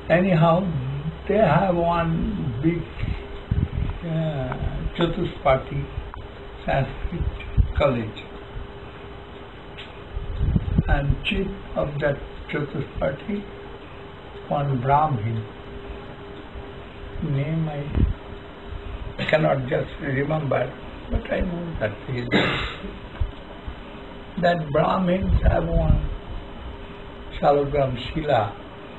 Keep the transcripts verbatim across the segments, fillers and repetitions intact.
Anyhow, they have one big uh, Chatusparti Sanskrit college, and chief of that Chatusparti, one Brahmin, name I cannot just remember, but I know that he is that Brahmins have one Shalogram Shila,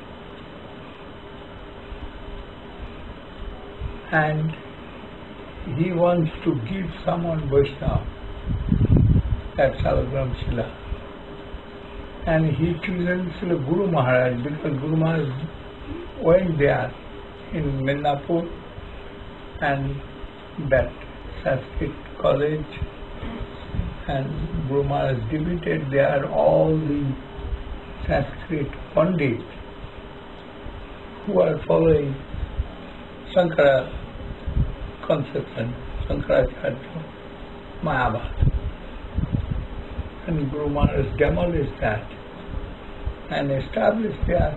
and he wants to give someone Vaishnava that Shalogram Shila, and he chooses Guru Maharaj because Guru Maharaj went there in Midnapur, and that Sanskrit college, and Guru Maharaj debated there all the Sanskrit Pandits who are following Shankara conception, Shankaracharya, Mayavad. And Guru Maharaj demolished that and established there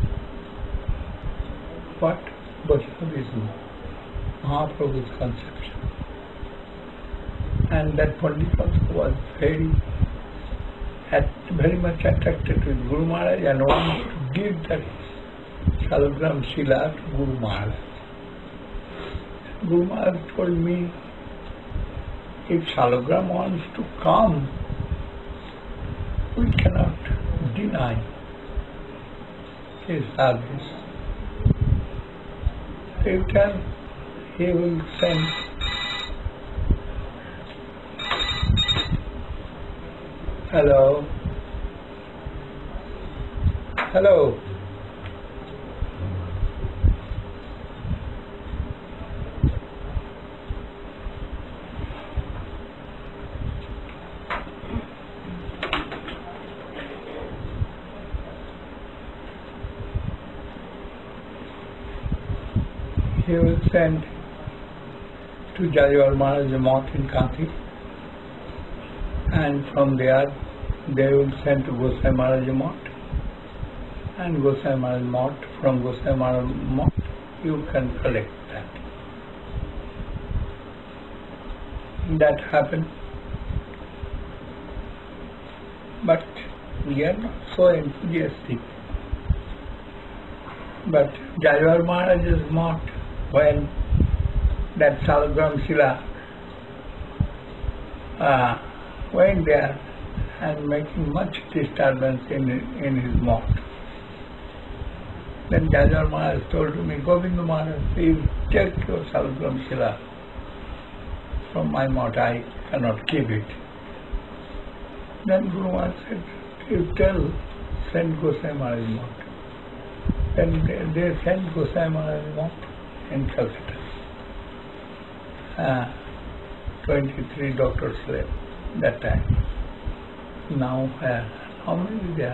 what? Vaishnavism, Mahaprabhu's conception. And that Pandit also was very, at, very much attracted with Guru Maharaj and wanted to give that Shalogram Shila to Guru Maharaj. Guru Maharaj told me, if Shalogram wants to come, we cannot deny his service. If can, he will send Hello. Hello. He will send to Jayavar Maharaj a Math in Kanti, and from there they will send to Gosai Maharaj a Math, and Gosai Maharaj Math, from Gosai Maharaj Math you can collect that. That happened, but we are not so enthusiastic. But Jayavar Maharaj's Math, when that Shalogram Shila uh, went there and making much disturbance in, in his mouth. Then Jayavar Maharaj told me, Govinda Maharaj, please take your Shalogram Shila from my mouth, I cannot keep it. Then Guru Maharaj said, you tell, send Gosai Maharaj mouth. Then they, they sent Gosai Maharaj mouth in Calcutta. Uh, twenty-three doctors left that time. Now, uh, how many there?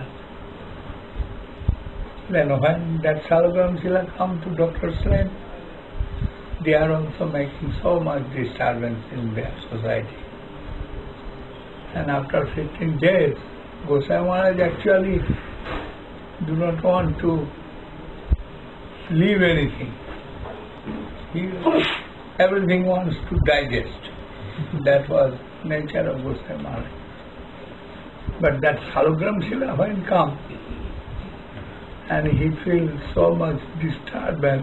Then when that Shalogram Shila come to Doctor Slane, they are also making so much disturbance in their society. And after fifteen days, Gosai Maharaj actually do not want to leave anything. He, everything wants to digest. That was nature of Gosai Maharaj. But that Shalogram Shila when come, and he feels so much disturbance,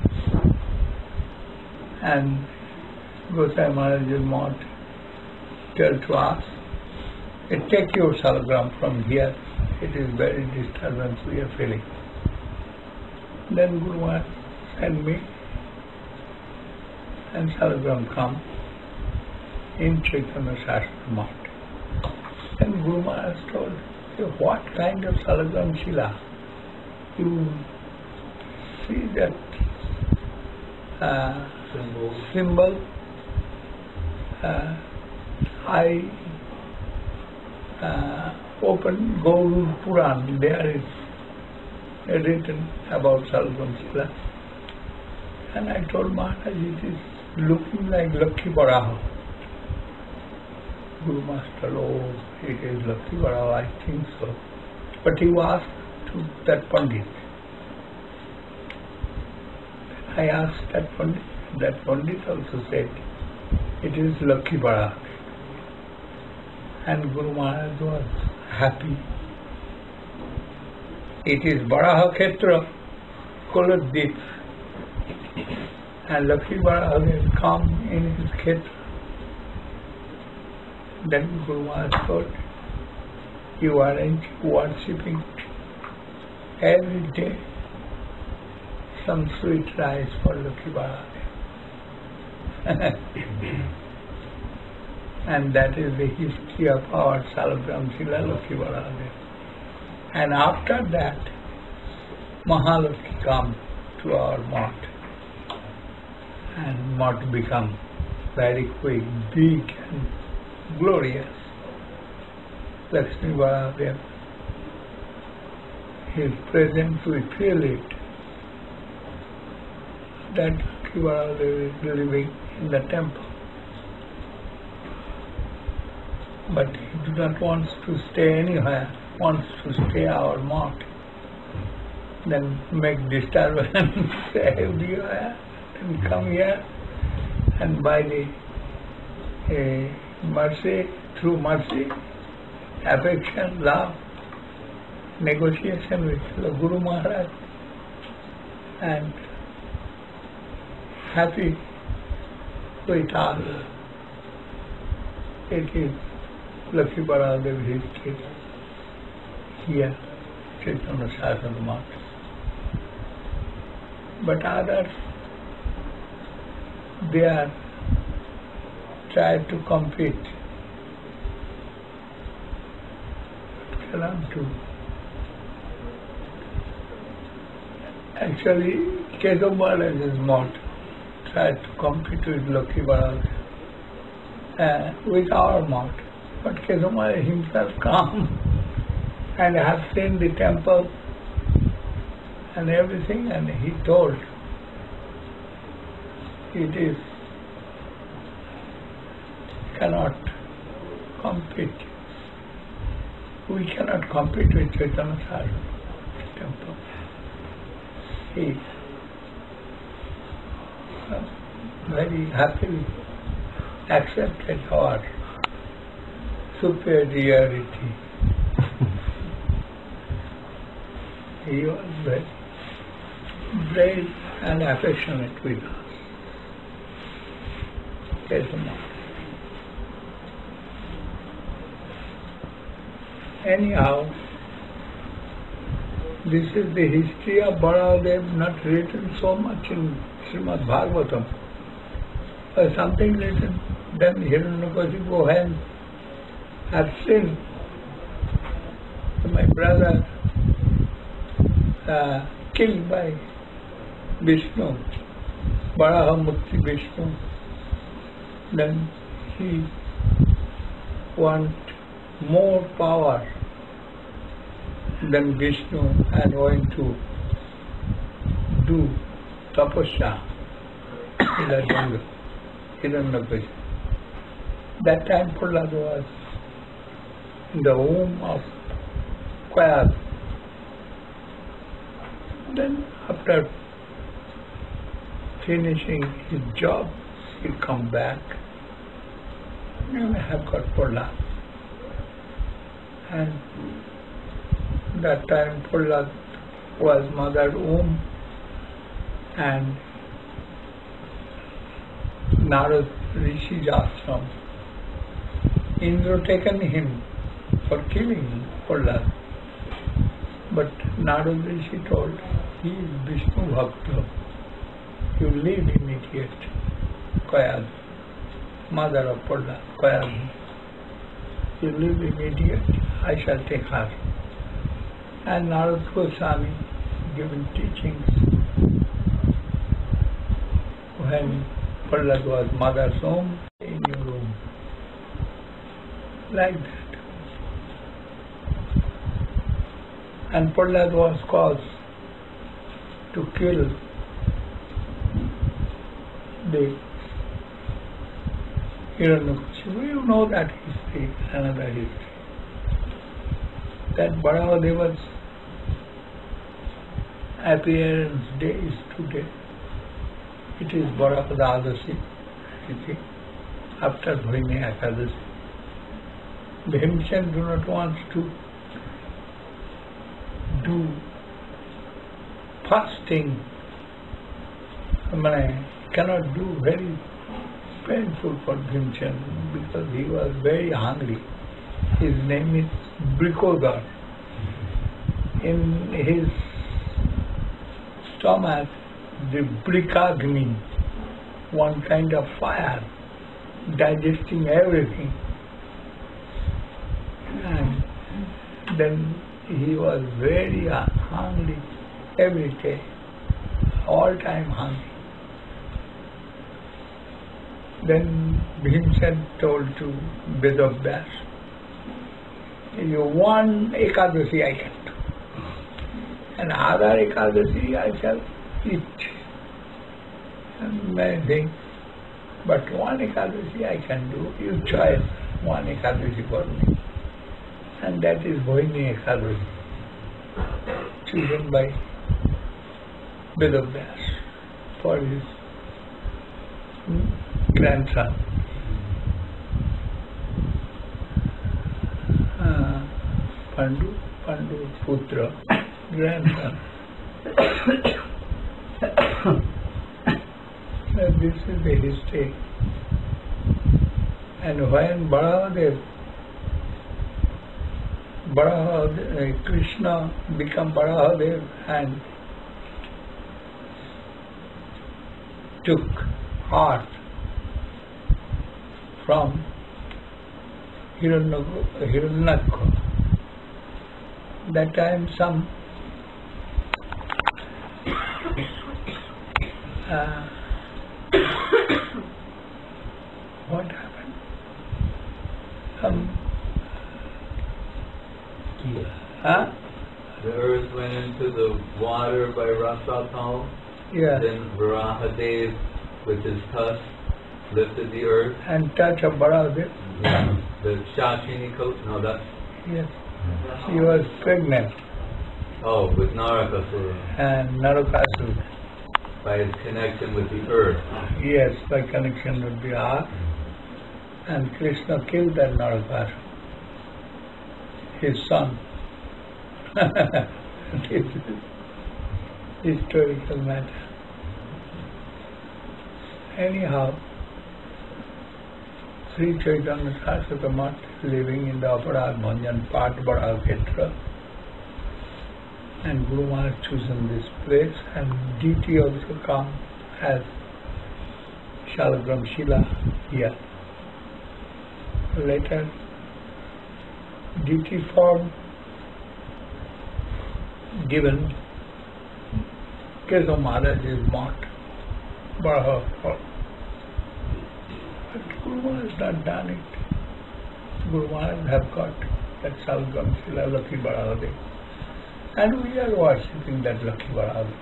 and Gosai Maharaj's mouth tell to us, take your Shalogram from here, it is very disturbance we are feeling. Then Guru Maharaj send me, and Shalogram come in Chaitanya Shastra Math. Then Guru Maharaj told, what kind of Shalogram Shila? You see that uh, symbol, symbol uh, I uh, open Gaurud Puran, there is written about Shalogram Shila. And I told Maharaj, it is looking like Lakhi Baraha. Guru Master, oh, it is Lakhi Baraha, I think so. But he asked to that Pandit, I asked that Pandit, that Pandit also said, it is Lakhi Barahadev. And Guru Maharaj was happy. It is Baraha Khetra, Koladip. And Lakhi Barahadev come in his Khetra. Then Guru Maharaj thought, you are worshipping every day some sweet rice for Lakhi Barahadev. And that is the history of our Salagram Sila Lakhi Barahadev. And after that, Mahalakshmi come to our mott. And mott become very quick, big and glorious. Lakshmi Barahadev, his presence, we feel it. That Lakshmi Barahadev is living in the temple. But he does not want to stay anywhere, wants to stay our mott. Then make disturbance everywhere and come here. And by the uh, mercy, through mercy, affection, love, negotiation with the Guru Maharaj, and happy with all. It is Lakhi Barahadev history here, Chaitanya Sasana Math. But others, they are trying to compete. But cannot do. Actually, Kesav Maharaj is not tried to compete with Lakhi Barahadev, uh, with our mott. But Kesav Maharaj himself come and has seen the temple and everything, and he told it is cannot compete. We cannot compete with Chaitanya Saraswati temple. He uh, very happily accepted our superiority. He was very brave and affectionate with us. Yes, anyhow, this is the history of Barahadev, not written so much in Srimad Bhagavatam. Or something written, then Hiranyakasipu and have seen my brother uh, killed by Vishnu, Baraha Mukti Vishnu. Then he want more power than Vishnu and went to do tapasya in the jungle, Hiranyakasipu. That time Prahlad was in the womb of Kayad. Then after finishing his job, he come back and have got Prahlad. And that time Prahlad was mother womb, and Narad Rishi's ashram. Indra taken him for killing Prahlad. But Narad Rishi told, he is Vishnu Bhakta. You leave immediate Kayad, mother of Prahlad, Kayad. You leave immediate, I shall take her. And Narad Goswami given teachings when Prahlad was mother's home, in your room. Like that. And Prahlad was caused to kill the Hiranyakasipu. You know that history, another history. That Barahadeva's appearance day is today. It is Baradadasi, after Bhaini Ekadasi. Bhimsen do not want to do fasting. I mean, cannot do very painful for Bhimsen because he was very hungry. His name is Brikodar. In his stomach, the Brikagni, one kind of fire, digesting everything. And then he was very hungry every day, all time hungry. Then Bhimsen told to Vedavyas, you one Ekadasi I can do, and other Ekadasi I shall eat and many things, but one Ekadasi I can do, you choose one Ekadasi for me. And that is Bhaini Ekadasi, chosen by Vedavyas for his grandson. Uh, Pandu, Pandu Putra, grandson. So this is the history. And when Baladev, Baladev, uh, Krishna became Baladev and took heart from Hiranyakashipu. That time some uh, what happened? Some Yeah. huh? The earth went into the water by Rasatal. Yeah. Then Varahadev, with his tusk, lifted the earth. And touch of Baladev. Yeah. The Shashini coat, no, that's. Yes. She was pregnant. Oh, with Narakasura, And Narakasura. by his connection with the earth. Yes, by connection with the earth. And Krishna killed that Narakasura, his son. This is historical matter. Anyhow, Sri Chaitanya Saraswati Math living in the Aparad Bhanjan part Bada Ketra, and Guru Maharaj chosen this place, and D T also come as Shalagram Shila here. Later, D T form given, Keshav Maharaj is marked, Bada form. But Guru Maharaj has not done it. Guru Maharaj have got that Shalagram Shila Lakhi Badadev. And we are worshipping that Lakhi Badadev.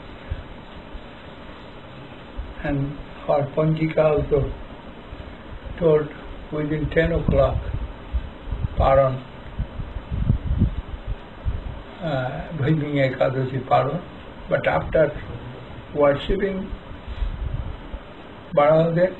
And our Panjika also told within ten o'clock, Paran, uh, Bhaini Ekadasi Paran, but after worshipping Badadev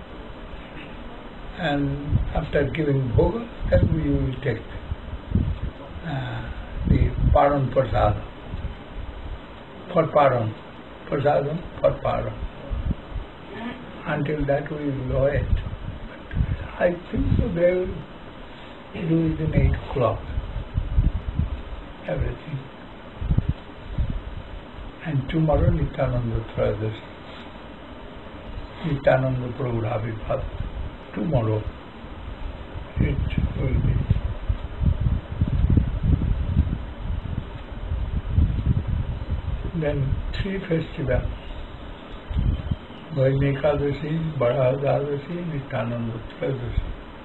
and after giving bhoga, then we will take uh, the Paran Prasada. For Paran. Prasadam for Paran. Until that we will wait. But I think so they will do it in eight o'clock. Everything. And tomorrow Nityananda Trayodasi. Nityananda Prabhu Abhibhav. Tomorrow it will be. Then three festivals, Bhaini Ekadasi, Baradadasi, Nityananda Trayodasi.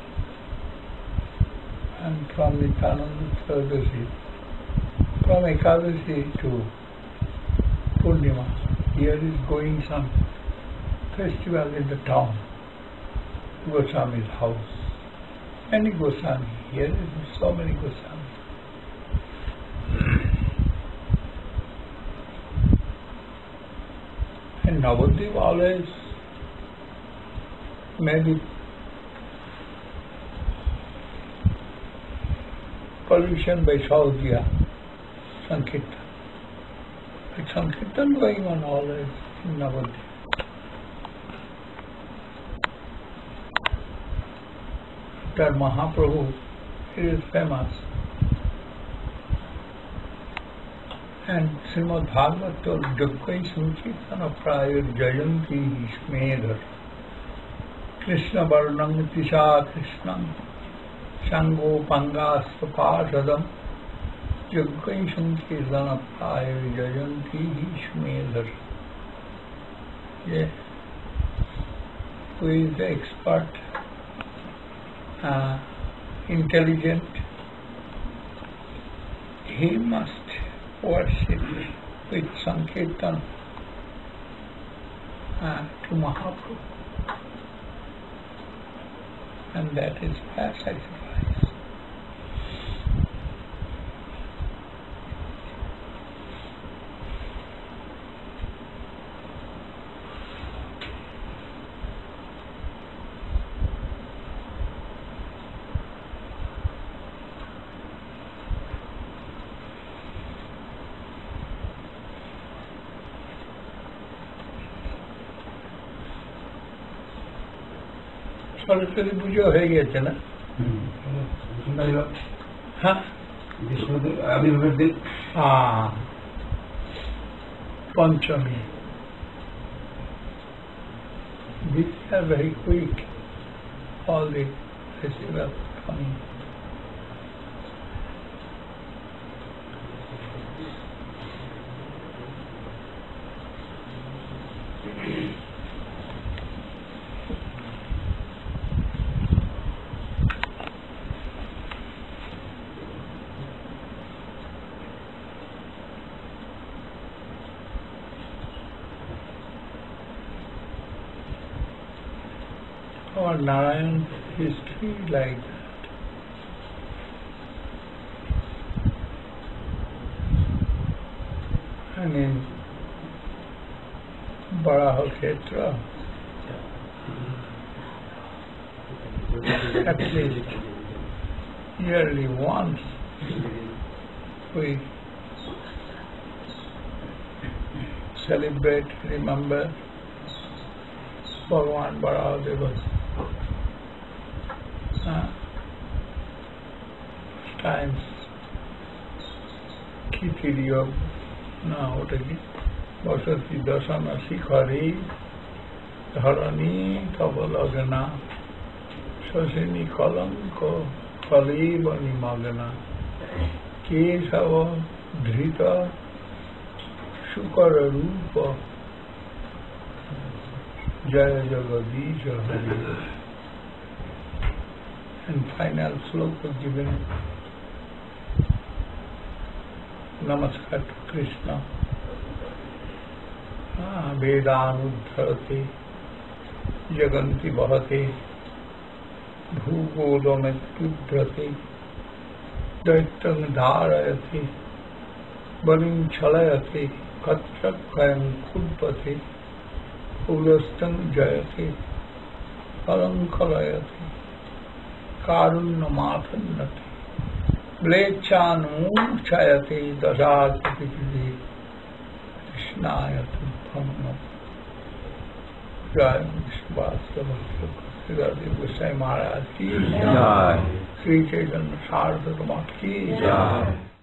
And from Nityananda Trayodasi, from Ekadasi to Purnima, here is going some festival in the town, Goswami's house. Many Goswami, here is so many Goswami. in Navadvip always maybe pollution by Saudya, Sankirtan. But Sankirtan going on always in Navadvip. After Mahaprabhu, he is famous. And Srimad Bhagavad told Jaggai Sankirtana Prayar Jayanti Smedhar Krishna Varnam Tisha Krishnam Shango Pangasta Pashadam Jaggai Sankirtana Prayar Jayanti Smedhar. Yeah. Who is the expert, uh, intelligent, he must worship with Sankirtan uh, to Mahaprabhu, and that is fair sacrifice. Saraswati পুজো হয়ে গেছে না? হ্যাঁ, আবির্ভাবের দিন পঞ্চমী. These are very quick, all the festivals coming. Our Narayan history like that. And in Baraha Kshetra, at least yearly once, we celebrate, remember Bhagavan Baraha Devas. Uh, times Kitiriya, na otaki Basati Dasana Sikhari Dharani Kavalagana Sasini Kalanko Kalibani Magana Kesava Dhrita Shukara Rupa Jaya Jagadisha Hari. And final sloka given, Namaskar to Krishna. Vedanudharati Jaganti Bhati Bhugodamekudhrati Daitam Dharayati Balim Chalayati Katrakayam Kudpati Ulastam Jayati Alankalayati Karunya Mathanati Mlechanumurchayati Dasati Krishnayati Bhamma Jai Vishvasava Sridhar Goswami Maharaj ki Jai, Sri Chaitanya Saraswati Math ki Jai.